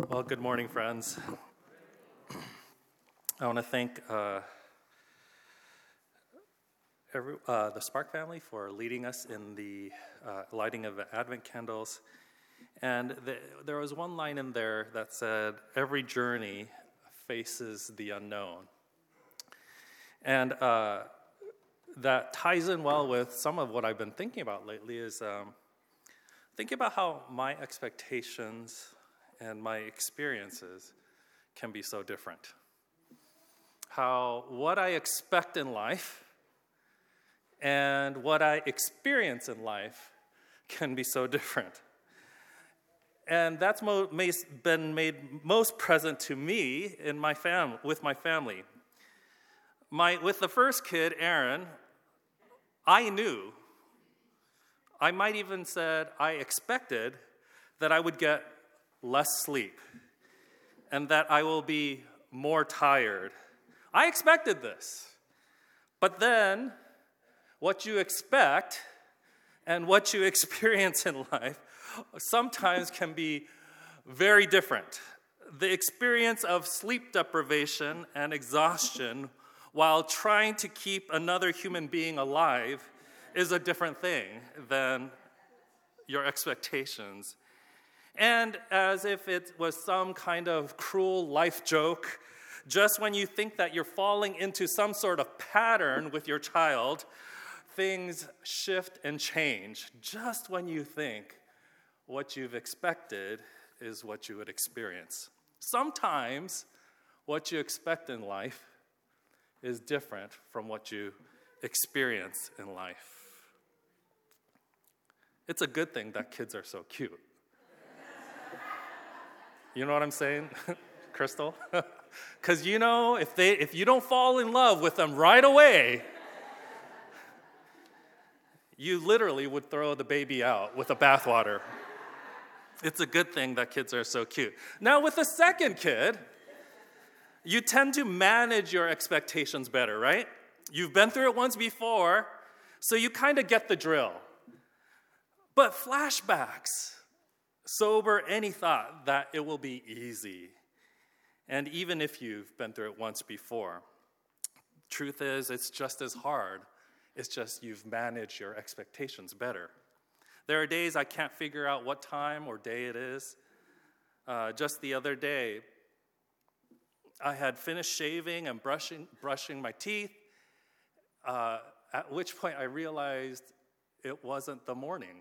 Well, good morning, friends. I want to thank the Spark family for leading us in the lighting of the Advent candles. And there was one line in there that said, "Every journey faces the unknown." And that ties in well with some of what I've been thinking about lately is thinking about how my expectations and my experiences can be so different. How what I expect in life and what I experience in life can be so different. And that's been made most present to me in with my family. With the first kid, Aaron, I knew, I might even said I expected that I would get less sleep and that I will be more tired. I expected this. But then what you expect and what you experience in life sometimes can be very different. The experience of sleep deprivation and exhaustion while trying to keep another human being alive is a different thing than your expectations. And as if it was some kind of cruel life joke, just when you think that you're falling into some sort of pattern with your child, things shift and change. Just when you think what you've expected is what you would experience. Sometimes what you expect in life is different from what you experience in life. It's a good thing that kids are so cute. You know what I'm saying, Crystal? Because if you don't fall in love with them right away, you literally would throw the baby out with the bathwater. It's a good thing that kids are so cute. Now, with the second kid, you tend to manage your expectations better, right? You've been through it once before, so you kind of get the drill. But flashbacks sober any thought that it will be easy. And even if you've been through it once before, truth is it's just as hard. It's just you've managed your expectations better. There are days I can't figure out what time or day it is. Just the other day, I had finished shaving and brushing my teeth, at which point I realized it wasn't the morning.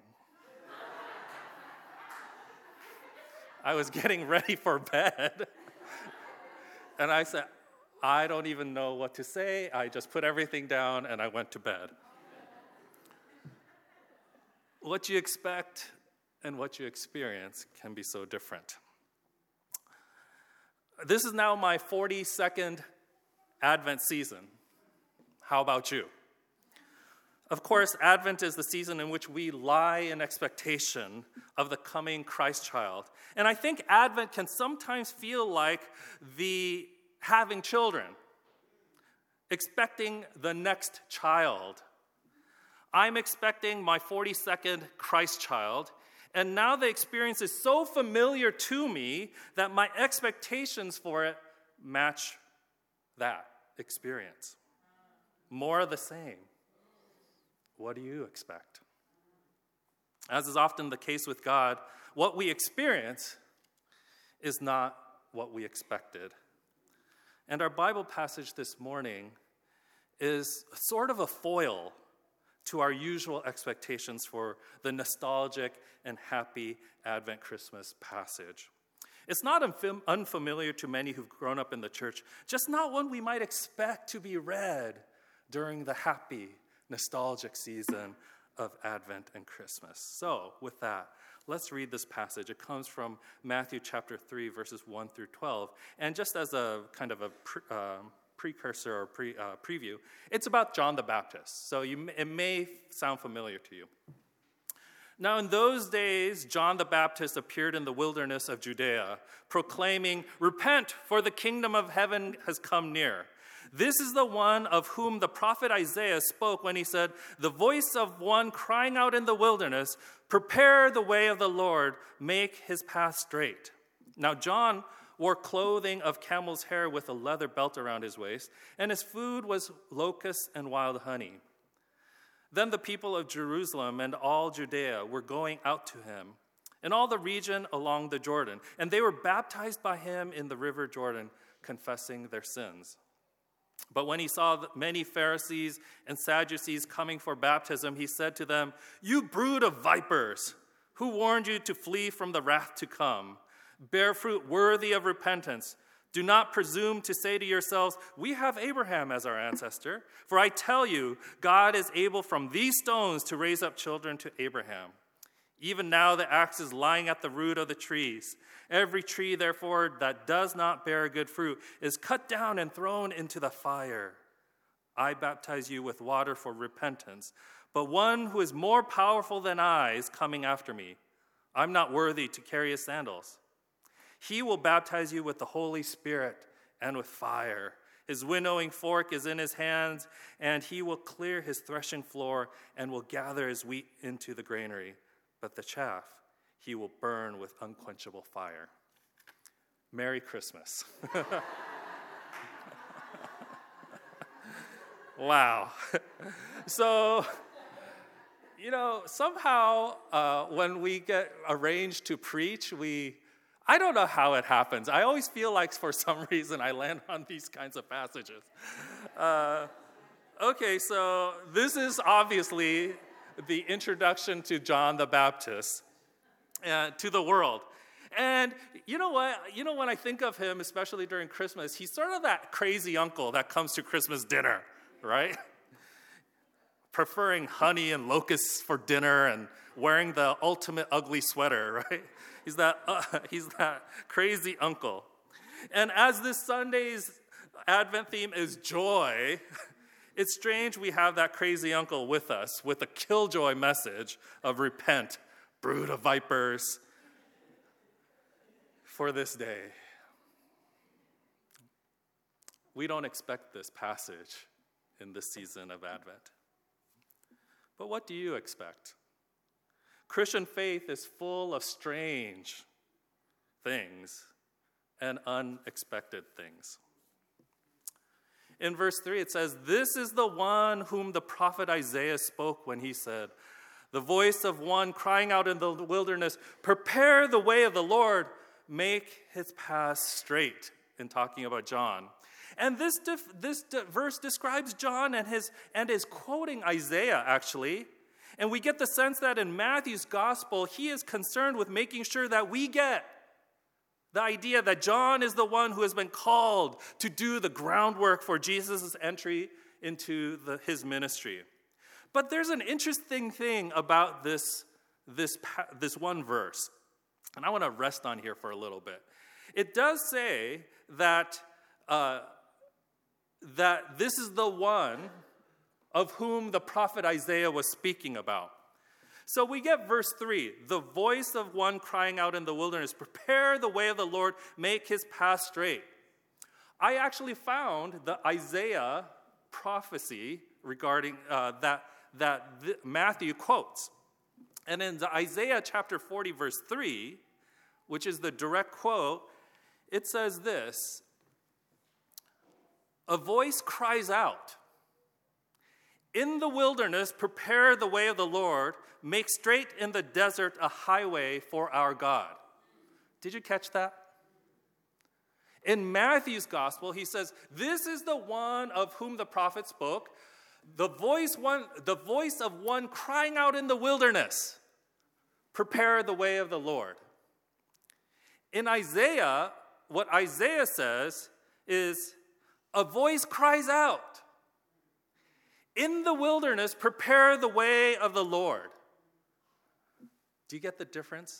I was getting ready for bed, and I said, I don't even know what to say. I just put everything down, and I went to bed. What you expect and what you experience can be so different. This is now my 42nd Advent season. How about you? Of course, Advent is the season in which we lie in expectation of the coming Christ child. And I think Advent can sometimes feel like the having children, expecting the next child. I'm expecting my 42nd Christ child, and now the experience is so familiar to me that my expectations for it match that experience. More of the same. What do you expect? As is often the case with God, what we experience is not what we expected. And our Bible passage this morning is sort of a foil to our usual expectations for the nostalgic and happy Advent Christmas passage. It's not unfamiliar to many who've grown up in the church, just not one we might expect to be read during the happy, nostalgic season of Advent and Christmas. So, with that, let's read this passage. It comes from Matthew chapter 3, verses 1 through 12. And just as a kind of a precursor or preview, it's about John the Baptist. So it may sound familiar to you. Now, in those days, John the Baptist appeared in the wilderness of Judea, proclaiming, "Repent, for the kingdom of heaven has come near." This is the one of whom the prophet Isaiah spoke when he said, "The voice of one crying out in the wilderness, prepare the way of the Lord, make his path straight." Now John wore clothing of camel's hair with a leather belt around his waist, and his food was locusts and wild honey. Then the people of Jerusalem and all Judea were going out to him, and all the region along the Jordan, and they were baptized by him in the river Jordan, confessing their sins. But when he saw many Pharisees and Sadducees coming for baptism, he said to them, "You brood of vipers, who warned you to flee from the wrath to come? Bear fruit worthy of repentance. Do not presume to say to yourselves, 'We have Abraham as our ancestor.' For I tell you, God is able from these stones to raise up children to Abraham. Even now the axe is lying at the root of the trees. Every tree, therefore, that does not bear good fruit is cut down and thrown into the fire. I baptize you with water for repentance, but one who is more powerful than I is coming after me. I'm not worthy to carry his sandals. He will baptize you with the Holy Spirit and with fire. His winnowing fork is in his hands, and he will clear his threshing floor and will gather his wheat into the granary. But the chaff he will burn with unquenchable fire." Merry Christmas. Wow. So, somehow when we get arranged to preach, I don't know how it happens. I always feel like for some reason I land on these kinds of passages. Okay, so this is obviously the introduction to John the Baptist to the world. And you know what? When I think of him, especially during Christmas, he's sort of that crazy uncle that comes to Christmas dinner, right? Preferring honey and locusts for dinner and wearing the ultimate ugly sweater, right? He's that crazy uncle. And as this Sunday's Advent theme is joy, it's strange we have that crazy uncle with us with a killjoy message of repent, brood of vipers, for this day. We don't expect this passage in this season of Advent. But what do you expect? Christian faith is full of strange things and unexpected things. In verse 3, it says, "This is the one whom the prophet Isaiah spoke when he said, 'The voice of one crying out in the wilderness, prepare the way of the Lord, make his path straight,'" in talking about John. And this verse describes John and is quoting Isaiah, actually. And we get the sense that in Matthew's gospel, he is concerned with making sure that we get the idea that John is the one who has been called to do the groundwork for Jesus' entry into his ministry. But there's an interesting thing about this one verse, and I want to rest on here for a little bit. It does say that this is the one of whom the prophet Isaiah was speaking about. So we get verse 3, "The voice of one crying out in the wilderness, prepare the way of the Lord, make his path straight." I actually found the Isaiah prophecy regarding that Matthew quotes. And in Isaiah chapter 40, verse 3, which is the direct quote, it says this, "A voice cries out, 'In the wilderness, prepare the way of the Lord, make straight in the desert a highway for our God.'" Did you catch that? In Matthew's gospel, he says, "This is the one of whom the prophet spoke, the voice of one crying out in the wilderness, prepare the way of the Lord." In Isaiah, what Isaiah says is, "A voice cries out, 'In the wilderness, prepare the way of the Lord.'" Do you get the difference?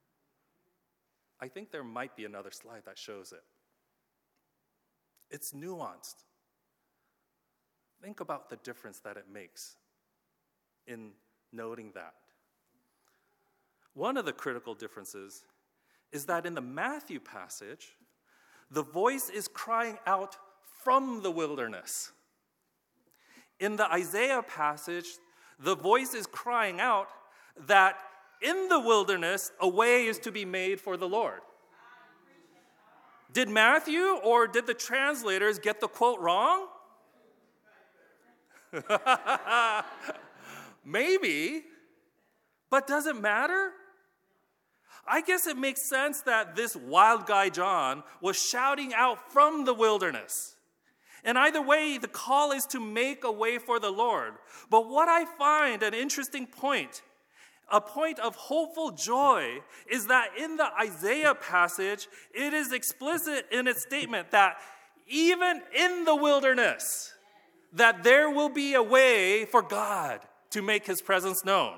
I think there might be another slide that shows it. It's nuanced. Think about the difference that it makes in noting that. One of the critical differences is that in the Matthew passage, the voice is crying out from the wilderness. In the Isaiah passage, the voice is crying out that in the wilderness, a way is to be made for the Lord. Did Matthew or did the translators get the quote wrong? Maybe, but does it matter? I guess it makes sense that this wild guy John was shouting out from the wilderness. And either way, the call is to make a way for the Lord. But what I find an interesting point, a point of hopeful joy, is that in the Isaiah passage, it is explicit in its statement that even in the wilderness, that there will be a way for God to make his presence known.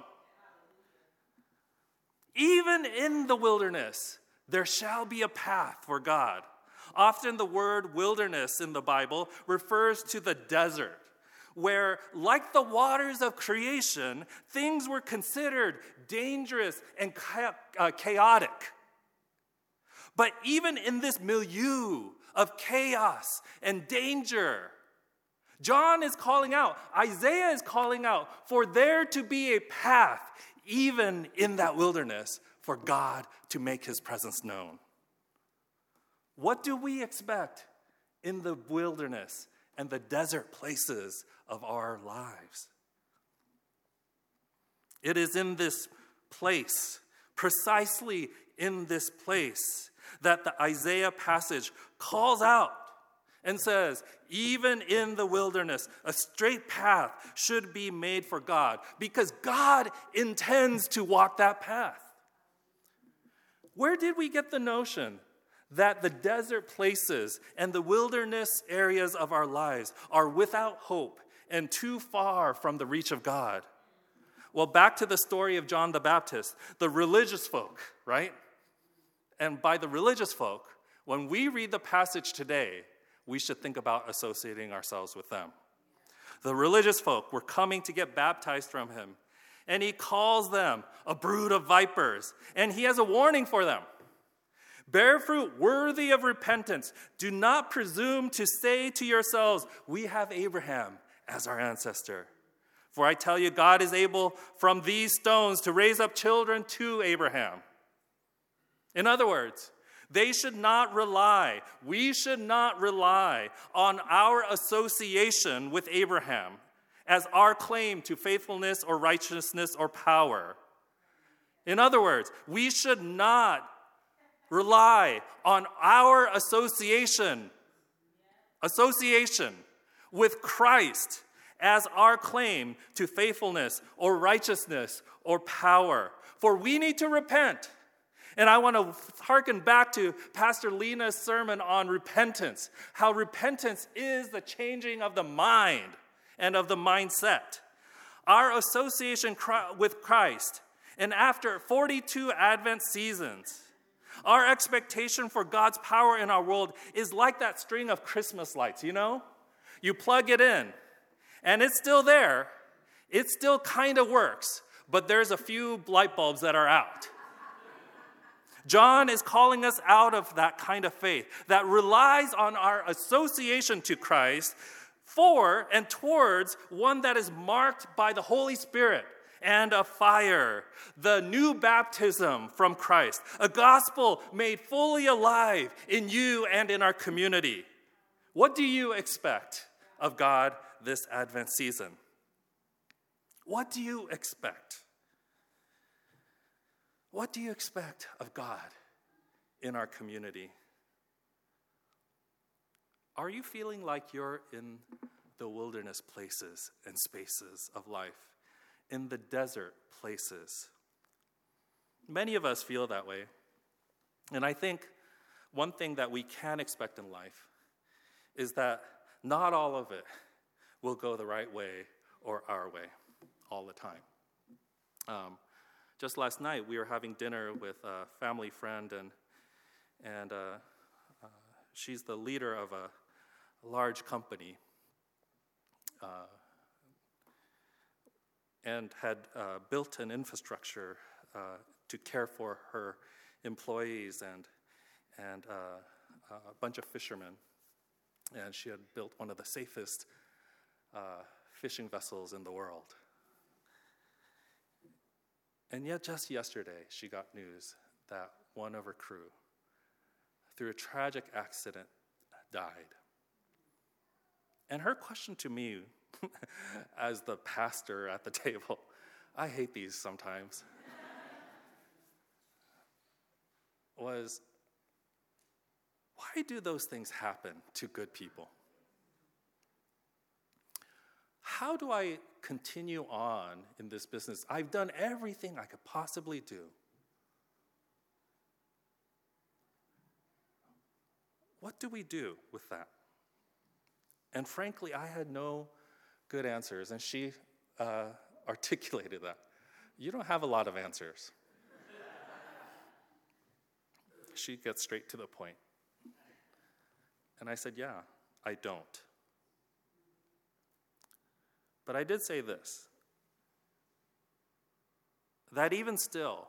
Even in the wilderness, there shall be a path for God. Often the word wilderness in the Bible refers to the desert, where, like the waters of creation, things were considered dangerous and chaotic. But even in this milieu of chaos and danger, John is calling out, Isaiah is calling out for there to be a path, even in that wilderness, for God to make his presence known. What do we expect in the wilderness and the desert places of our lives? It is in this place, precisely in this place, that the Isaiah passage calls out and says, even in the wilderness, a straight path should be made for God, because God intends to walk that path. Where did we get the notion that the desert places and the wilderness areas of our lives are without hope and too far from the reach of God? Well, back to the story of John the Baptist, the religious folk, right? And by the religious folk, when we read the passage today, we should think about associating ourselves with them. The religious folk were coming to get baptized from him, and he calls them a brood of vipers, and he has a warning for them. Bear fruit worthy of repentance. Do not presume to say to yourselves, we have Abraham as our ancestor. For I tell you, God is able from these stones to raise up children to Abraham. In other words, we should not rely on our association with Abraham as our claim to faithfulness or righteousness or power. In other words, we should not rely on our association with Christ as our claim to faithfulness or righteousness or power. For we need to repent. And I want to hearken back to Pastor Lena's sermon on repentance, how repentance is the changing of the mind and of the mindset. Our association with Christ, and after 42 Advent seasons, our expectation for God's power in our world is like that string of Christmas lights, you know? You plug it in, and it's still there. It still kind of works, but there's a few light bulbs that are out. John is calling us out of that kind of faith that relies on our association to Christ for and towards one that is marked by the Holy Spirit and a fire, the new baptism from Christ, a gospel made fully alive in you and in our community. What do you expect of God this Advent season? What do you expect? What do you expect of God in our community? Are you feeling like you're in the wilderness places and spaces of life, in the desert places? Many of us feel that way. And I think one thing that we can expect in life is that not all of it will go the right way or our way all the time. Just last night, we were having dinner with a family friend, and she's the leader of a large company, and had built an infrastructure to care for her employees and a bunch of fishermen. And she had built one of the safest fishing vessels in the world. And yet just yesterday, she got news that one of her crew through a tragic accident, died. And her question to me, as the pastor at the table, I hate these sometimes, was, why do those things happen to good people? How do I continue on in this business? I've done everything I could possibly do. What do we do with that? And frankly, I had no good answers, and she articulated that. You don't have a lot of answers. She gets straight to the point. And I said, yeah, I don't. But I did say this, that even still,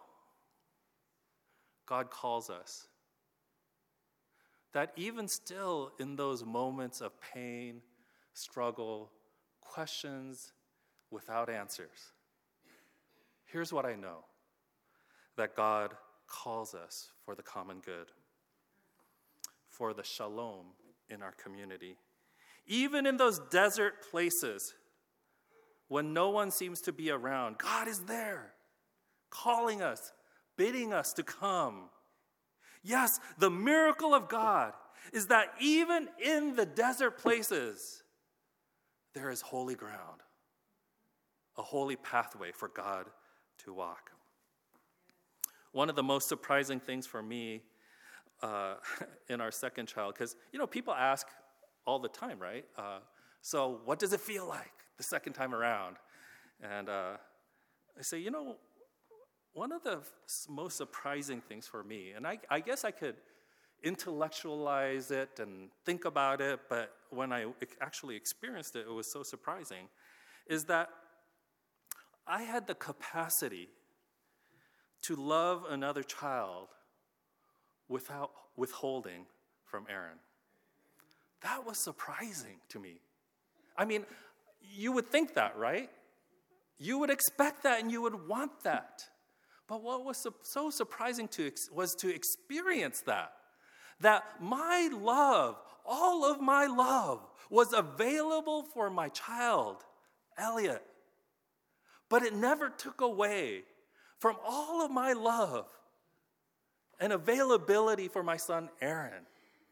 God calls us. That even still in those moments of pain, struggle, questions without answers, here's what I know, that God calls us for the common good, for the shalom in our community. Even in those desert places, when no one seems to be around, God is there, calling us, bidding us to come. Yes, the miracle of God is that even in the desert places, there is holy ground, a holy pathway for God to walk. One of the most surprising things for me in our second child, because, people ask all the time, right? So what does it feel like the second time around? And I say, one of the most surprising things for me, and I guess I could intellectualize it and think about it, but when I actually experienced it, it was so surprising, is that I had the capacity to love another child without withholding from Aaron. That was surprising to me. I mean, you would think that, right? You would expect that and you would want that. But what was so surprising was to experience that my love, all of my love, was available for my child, Elliot. But it never took away from all of my love and availability for my son, Aaron.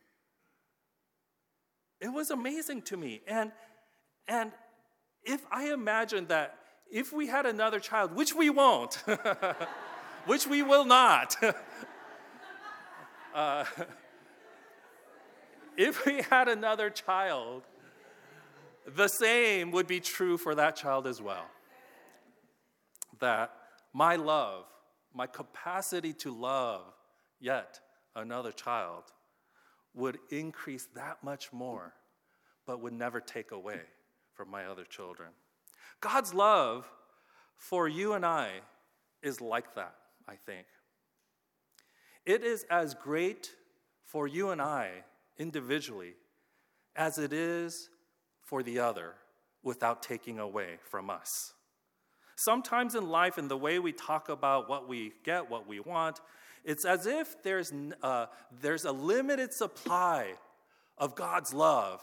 It was amazing to me. And if I imagine that if we had another child, which we won't, which we will not, if we had another child, the same would be true for that child as well. That my love, my capacity to love yet another child would increase that much more, but would never take away from my other children. God's love for you and I is like that, I think. It is as great for you and I individually as it is for the other without taking away from us. Sometimes in life, in the way we talk about what we get, what we want, it's as if there's a limited supply of God's love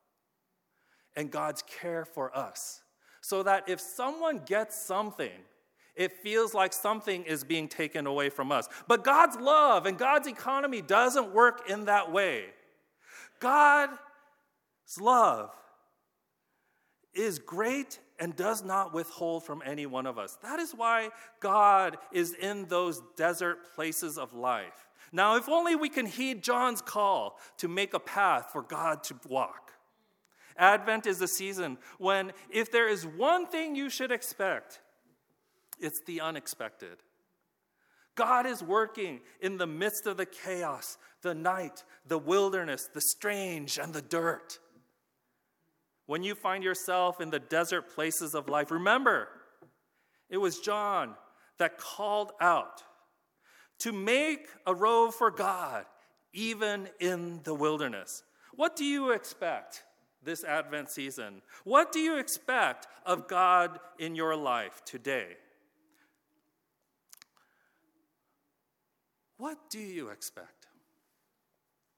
and God's care for us. So that if someone gets something, it feels like something is being taken away from us. But God's love and God's economy doesn't work in that way. God's love is great and does not withhold from any one of us. That is why God is in those desert places of life. Now, if only we can heed John's call to make a path for God to walk. Advent is a season when, if there is one thing you should expect, it's the unexpected. God is working in the midst of the chaos, the night, the wilderness, the strange, and the dirt. When you find yourself in the desert places of life, remember, it was John that called out to make a road for God, even in the wilderness. What do you expect this Advent season? What do you expect of God in your life today? What do you expect?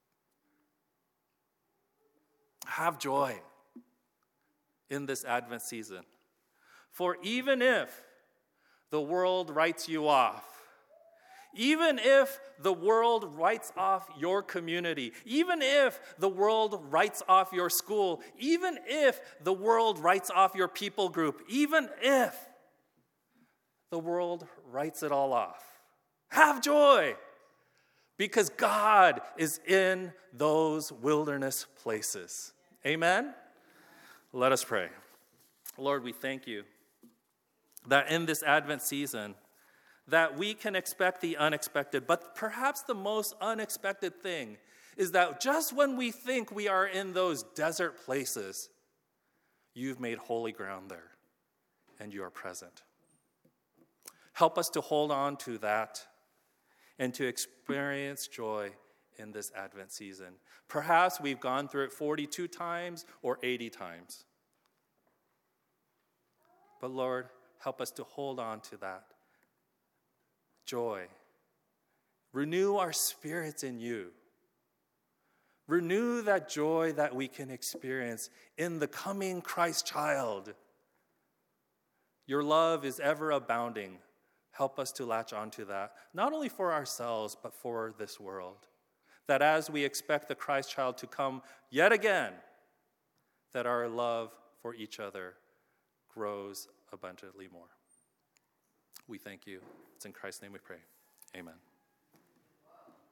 have joy in this Advent season. For even if the world writes you off, even if the world writes off your community, even if the world writes off your school, even if the world writes off your people group, even if the world writes it all off, have joy, because God is in those wilderness places. Amen? Let us pray. Lord, we thank you that in this Advent season, that we can expect the unexpected, but perhaps the most unexpected thing is that just when we think we are in those desert places, you've made holy ground there, and you are present. Help us to hold on to that and to experience joy in this Advent season. Perhaps we've gone through it 42 times or 80 times. But Lord, help us to hold on to that joy. Renew our spirits in you. Renew that joy that we can experience in the coming Christ child. Your love is ever abounding. Help us to latch onto that, not only for ourselves, but for this world. That as we expect the Christ child to come yet again, that our love for each other grows abundantly more. We thank you. It's in Christ's name we pray. Amen.